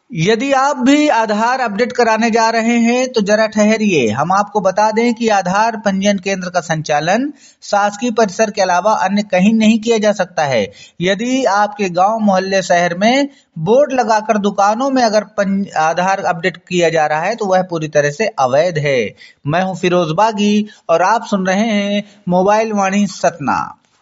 यदि आप भी आधार अपडेट कराने जा रहे हैं तो जरा ठहरिए, हम आपको बता दें कि आधार पंजीयन केंद्र का संचालन शासकीय परिसर के अलावा अन्य कहीं नहीं किया जा सकता है। यदि आपके गांव, मोहल्ले, शहर में बोर्ड लगाकर दुकानों में अगर आधार अपडेट किया जा रहा है तो वह पूरी तरह से अवैध है। मैं हूं फिरोज बागी और आप सुन रहे हैं मोबाइल वाणी सतना।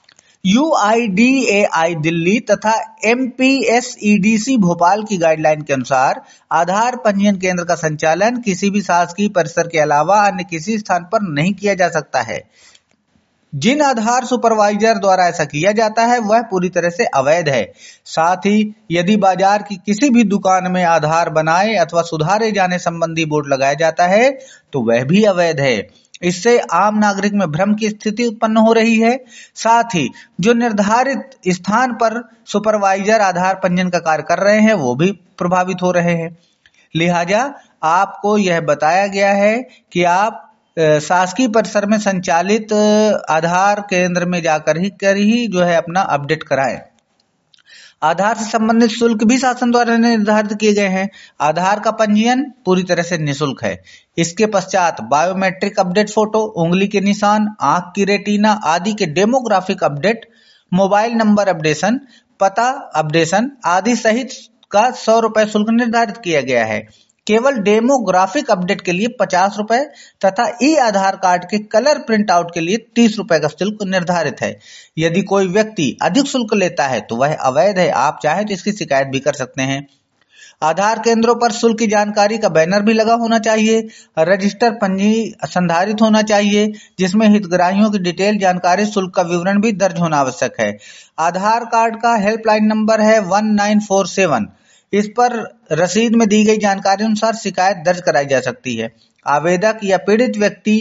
UIDAI दिल्ली तथा MPSEDC भोपाल की गाइडलाइन के अनुसार आधार पंजीयन केंद्र का संचालन किसी भी शासकीय परिसर के अलावा अन्य किसी स्थान पर नहीं किया जा सकता है। जिन आधार सुपरवाइजर द्वारा ऐसा किया जाता है वह पूरी तरह से अवैध है। साथ ही यदि बाजार की किसी भी दुकान में आधार बनाए अथवा सुधारे जाने संबंधी बोर्ड लगाया जाता है तो वह भी अवैध है। इससे आम नागरिक में भ्रम की स्थिति उत्पन्न हो रही है। साथ ही जो निर्धारित स्थान पर सुपरवाइजर आधार पंजीयन का कार्य कर रहे हैं वो भी प्रभावित हो रहे हैं। लिहाजा आपको यह बताया गया है कि आप शासकीय परिसर में संचालित आधार केंद्र में जाकर ही जो है अपना अपडेट कराएं। आधार से संबंधित शुल्क भी शासन द्वारा निर्धारित किए गए हैं। आधार का पंजीयन पूरी तरह से निःशुल्क है। इसके पश्चात बायोमेट्रिक अपडेट, फोटो, उंगली के निशान, आंख की रेटिना आदि के demographic update, mobile number updation, पता अपडेशन आदि सहित का 100 रुपए शुल्क निर्धारित किया गया है। केवल डेमोग्राफिक अपडेट के लिए 50 रुपए तथा ई आधार कार्ड के कलर प्रिंट आउट के लिए 30 रुपए का शुल्क निर्धारित है। यदि कोई व्यक्ति अधिक शुल्क लेता है तो वह अवैध है। आप चाहे तो इसकी शिकायत भी कर सकते हैं। आधार केंद्रों पर शुल्क की जानकारी का बैनर भी लगा होना चाहिए। रजिस्टर पंजी संधारित होना चाहिए जिसमें हितग्राहियों की डिटेल जानकारी, शुल्क का विवरण भी दर्ज होना आवश्यक है। आधार कार्ड का हेल्पलाइन नंबर है 1947। इस पर रसीद में दी गई जानकारी अनुसार शिकायत दर्ज कराई जा सकती है। आवेदक या पीड़ित व्यक्ति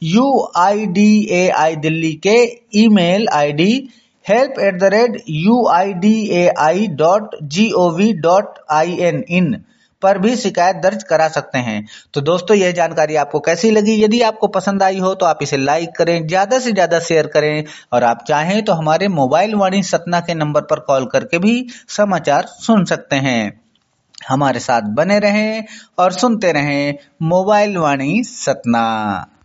UIDAI दिल्ली के ईमेल ID help@uidai.gov.in पर भी शिकायत दर्ज करा सकते हैं। तो दोस्तों, यह जानकारी आपको कैसी लगी? यदि आपको पसंद आई हो तो आप इसे लाइक करें, ज्यादा से ज्यादा शेयर करें और आप चाहें तो हमारे मोबाइल वाणी सतना के नंबर पर कॉल करके भी समाचार सुन सकते हैं। हमारे साथ बने रहें और सुनते रहें मोबाइल वाणी सतना।